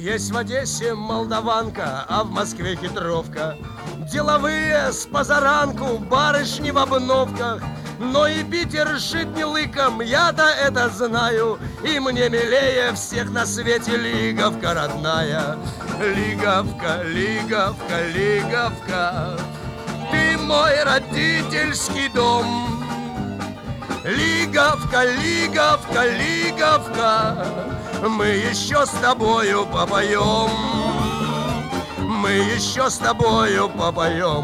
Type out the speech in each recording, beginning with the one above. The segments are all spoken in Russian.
Есть в Одессе молдаванка, а в Москве хитровка. Деловые с позаранку, барышни в обновках. Но и Питер шит не лыком, я-то это знаю. И мне милее всех на свете Лиговка родная. Лиговка, Лиговка, Лиговка, ты мой родительский дом. Лиговка, Лиговка, Лиговка, мы еще с тобою попоем. Мы еще с тобою попоем.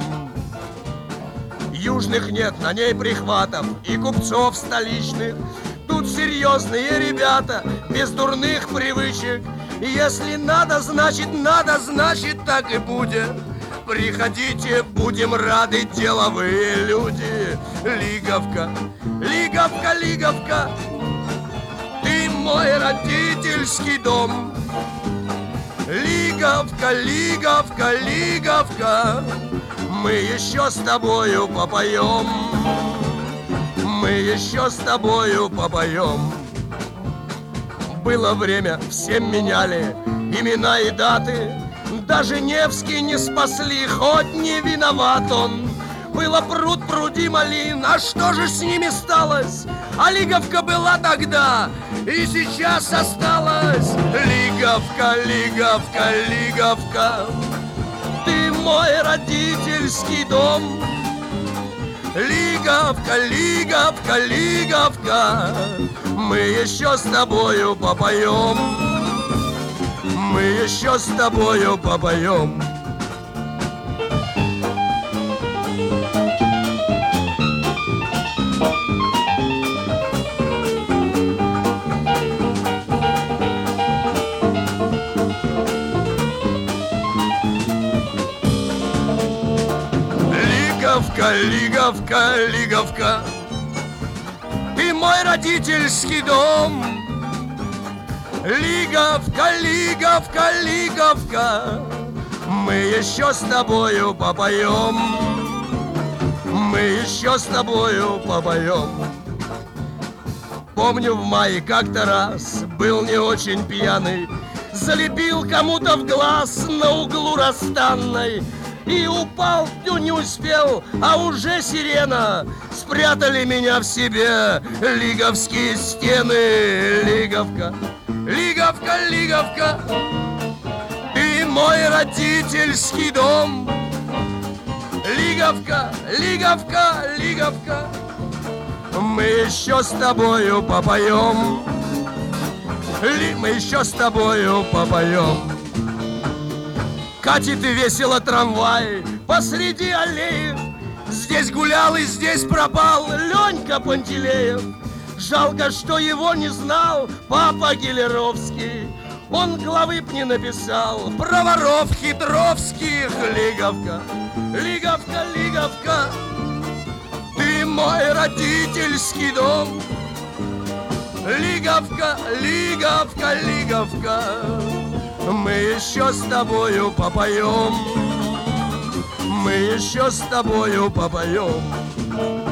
Южных нет на ней прихватов и купцов столичных. Тут серьезные ребята, без дурных привычек. Если надо, значит так и будет. Приходите, будем рады, деловые люди. Лиговка, Лиговка, Лиговка, ты мой родительский дом. Лиговка, Лиговка, Лиговка, мы еще с тобою попоем. Мы еще с тобою попоем. Было время, всем меняли имена и даты. Даже Невский не спасли, хоть не виноват он. Было пруд, пруди малин, а что же с ними сталось? А Лиговка была тогда и сейчас осталась. Лиговка, Лиговка, Лиговка, ты мой родительский дом. Лиговка, Лиговка, Лиговка, мы еще с тобою попоем. Мы еще с тобою попоем. Лиговка, Лиговка, Лиговка, ты мой родительский дом. Лиговка, Лиговка, Лиговка, мы еще с тобою попоем. Мы еще с тобою попоем. Помню, в мае как-то раз был не очень пьяный, залепил кому-то в глаз на углу Расстанной. И упал, не успел, а уже сирена. Спрятали меня в себе лиговские стены. Лиговка, Лиговка, Лиговка, ты мой родительский дом. Лиговка, Лиговка, Лиговка, мы еще с тобою попоем. Мы еще с тобою попоем. Катит и весело трамвай посреди аллеи. Здесь гулял и здесь пропал Ленька Пантелеев. Жалко, что его не знал папа Гелеровский. Он главы б не написал про воров хитровских. Лиговка, Лиговка, Лиговка, ты мой родительский дом. Лиговка, Лиговка, Лиговка, мы еще с тобою попоем. Мы еще с тобою попоем.